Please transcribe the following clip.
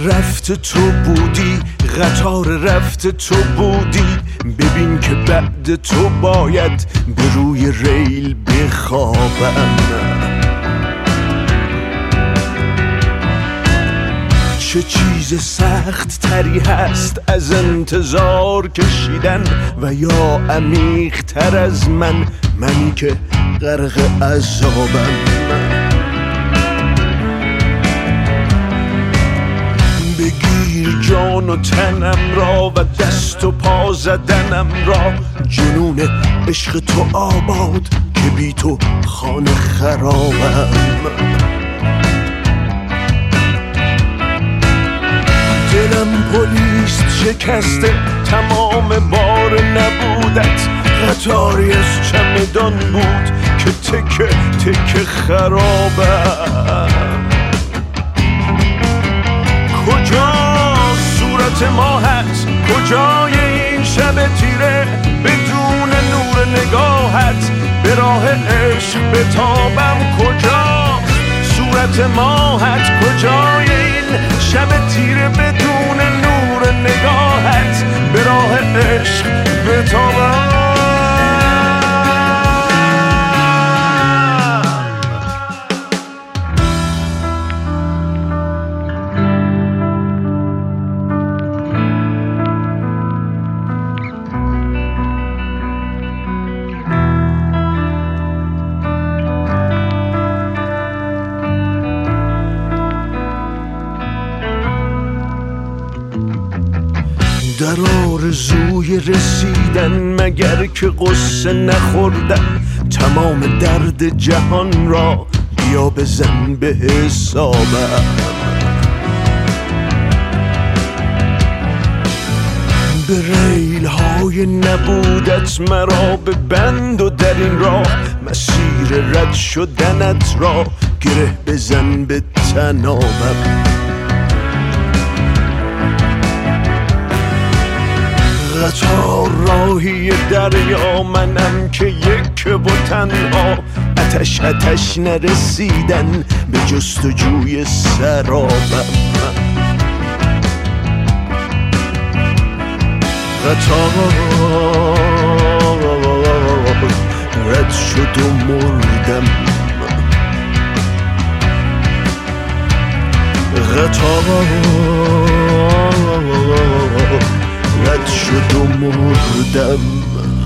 رفت تو بودی، قطار رفت تو بودی، ببین که بعد تو باید به روی ریل بخوابم. چه چیز سخت تری هست از انتظار کشیدن و یا عمیق تر از منی که غرق عذابم. بگیر جان و تنم را و دست و پا زدنم را، جنون عشق تو آباد که بی تو خانه خرابم. دلم پلیس شکسته، تمام بار نبودت قطاری از چمدان بود که تکه تکه خرابم. کجا صورت ماهت، کجای این شب تیره، بدون نور نگاهت به راه عشق بتابم. کجا صورت ماهت، کجای این شب تیره، بدون نور نگاهت به راه عشق بتابم. در آرزوی رسیدن مگر که قصه نخوردن، تمام درد جهان را بیا بزن به حسابم. به ریل های نبودت مرا به بند و در این راه، مسیر رد شدنت را گره بزن به تنابم. قطار راهی دریا، منم که یک و تنها، آتش نرسیدن به جستجوی سرابم. قطار رد شد و مردم. قطار رد شد و مردم.